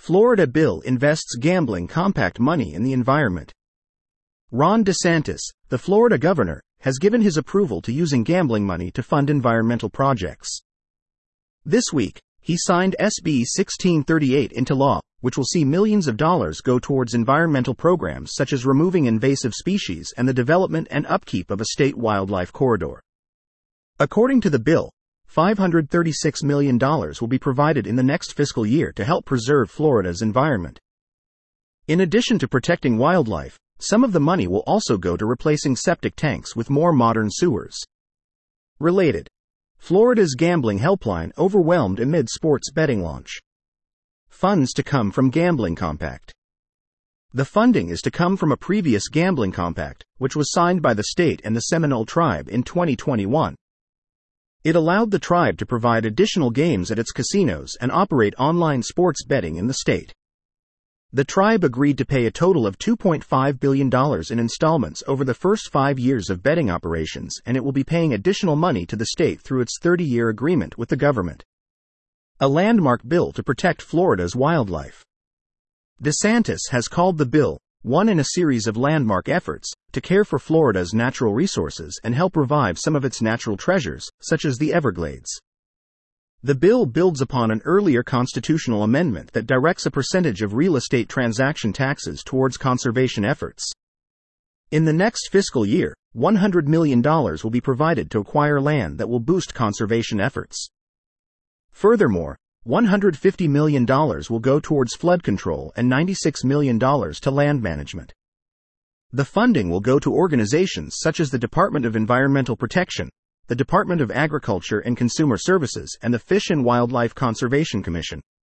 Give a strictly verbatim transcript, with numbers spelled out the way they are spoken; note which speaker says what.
Speaker 1: Florida bill invests gambling compact money in the environment. Ron DeSantis, the Florida governor, has given his approval to using gambling money to fund environmental projects. This week, he signed S B sixteen thirty-eight into law, which will see millions of dollars go towards environmental programs such as removing invasive species and the development and upkeep of a state wildlife corridor. According to the bill, five hundred thirty-six million dollars will be provided in the next fiscal year to help preserve Florida's environment. In addition to protecting wildlife, some of the money will also go to replacing septic tanks with more modern sewers. Related. Florida's gambling helpline overwhelmed amid sports betting launch. Funds to come from Gambling Compact. The funding is to come from a previous gambling compact, which was signed by the state and the Seminole Tribe in twenty twenty-one. It allowed the tribe to provide additional games at its casinos and operate online sports betting in the state. The tribe agreed to pay a total of two point five billion dollars in installments over the first five years of betting operations, and it will be paying additional money to the state through its thirty-year agreement with the government. A landmark bill to protect Florida's wildlife. DeSantis has called the bill one in a series of landmark efforts to care for Florida's natural resources and help revive some of its natural treasures, such as the Everglades. The bill builds upon an earlier constitutional amendment that directs a percentage of real estate transaction taxes towards conservation efforts. In the next fiscal year, one hundred million dollars will be provided to acquire land that will boost conservation efforts. Furthermore, one hundred fifty million dollars will go towards flood control and ninety-six million dollars to land management. The funding will go to organizations such as the Department of Environmental Protection, the Department of Agriculture and Consumer Services, and the Fish and Wildlife Conservation Commission.